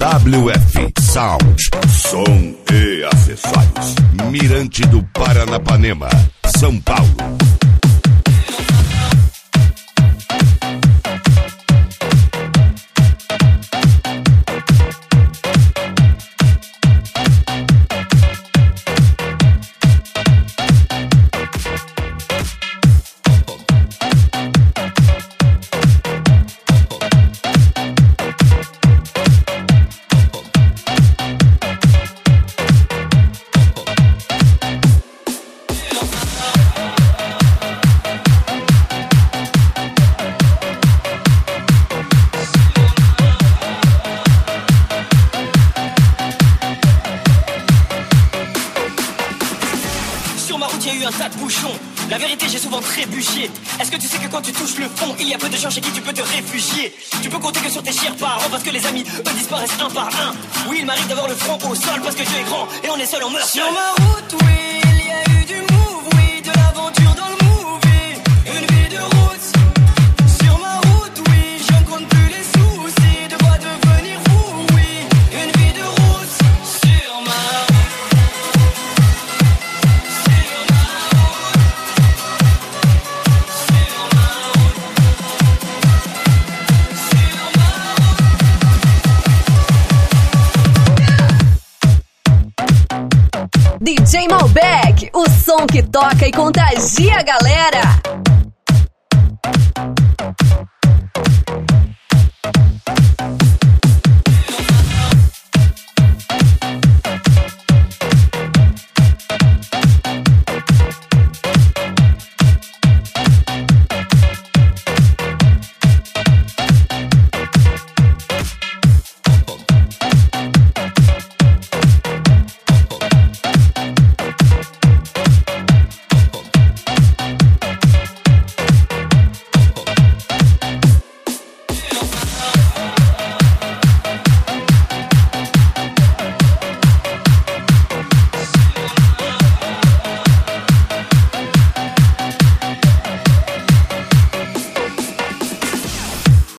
WF Sound, som e acessórios. Mirante do Paranapanema, São Paulo. La vérité, j'ai souvent trébuché. Est-ce que tu sais que quand tu touches le fond, il y a peu de gens chez qui tu peux te réfugier? Tu peux compter que sur tes chers parents, parce que les amis, eux, disparaissent un par un. Oui, il m'arrive d'avoir le front au sol, parce que Dieu est grand, et on est seul, on meurt seul. Sur ma route, oui, il y a eu du move, oui, de l'aventure dans le movie. Une vie de route. Sur ma route, oui, je ne compte plus les soucis. De quoi devenir fou, oui. Une vie de route. Sur ma route. DJ Malbec, o som que toca e contagia a galera.